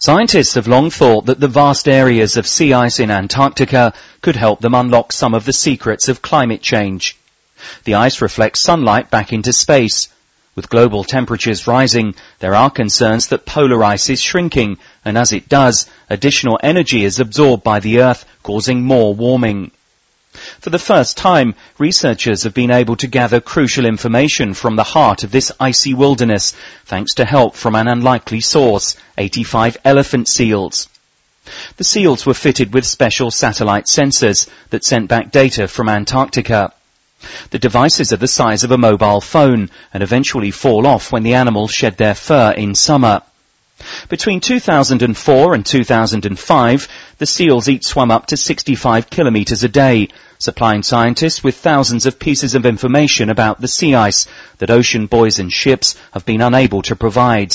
Scientists have long thought that the vast areas of sea ice in Antarctica could help them unlock some of the secrets of climate change. The ice reflects sunlight back into space. With global temperatures rising, there are concerns that polar ice is shrinking, and as it does, additional energy is absorbed by the Earth, causing more warming. For the first time, researchers have been able to gather crucial information from the heart of this icy wilderness, thanks to help from an unlikely source, 85 elephant seals. The seals were fitted with special satellite sensors that sent back data from Antarctica. The devices are the size of a mobile phone and eventually fall off when the animals shed their fur in summer. Between 2004 and 2005, the seals each swam up to 65 kilometers a day, supplying scientists with thousands of pieces of information about the sea ice that ocean buoys and ships have been unable to provide.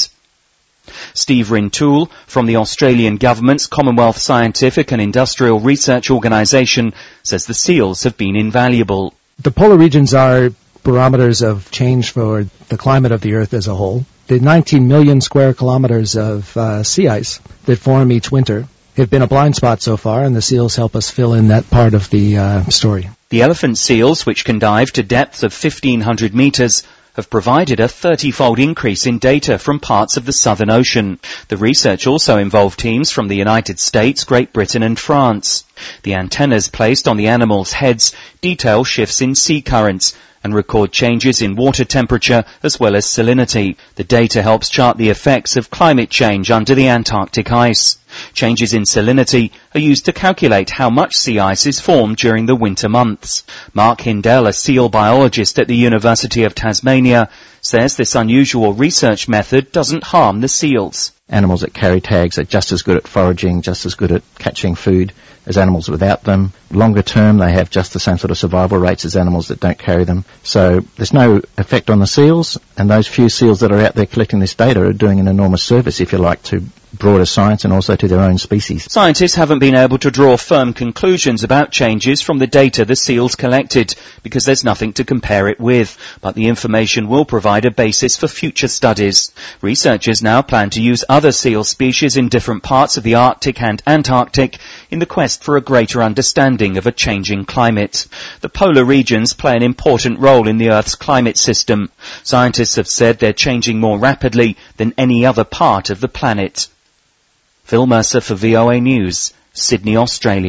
Steve Rintoul, from the Australian government's Commonwealth Scientific and Industrial Research Organisation, says the seals have been invaluable. The polar regions are barometers of change for the climate of the Earth as a whole. The 19 million square kilometers of sea ice that form each winter have been a blind spot so far, and the seals help us fill in that part of the story. The elephant seals, which can dive to depths of 1,500 meters, have provided a 30-fold increase in data from parts of the Southern Ocean. The research also involved teams from the United States, Great Britain and France. The antennas placed on the animals' heads detail shifts in sea currents and record changes in water temperature as well as salinity. The data helps chart the effects of climate change under the Antarctic ice. Changes in salinity are used to calculate how much sea ice is formed during the winter months. Mark Hindell, a seal biologist at the University of Tasmania, says this unusual research method doesn't harm the seals. Animals that carry tags are just as good at foraging, just as good at catching food as animals without them. Longer term, they have just the same sort of survival rates as animals that don't carry them. So there's no effect on the seals, and those few seals that are out there collecting this data are doing an enormous service, if you like, to broader science and also to their own species. Scientists haven't been able to draw firm conclusions about changes from the data the seals collected because there's nothing to compare it with, but the information will provide a basis for future studies. Researchers now plan to use other seal species in different parts of the Arctic and Antarctic in the quest for a greater understanding of a changing climate. The polar regions play an important role in the Earth's climate system. Scientists have said they're changing more rapidly than any other part of the planet. Phil Mercer for VOA News, Sydney, Australia.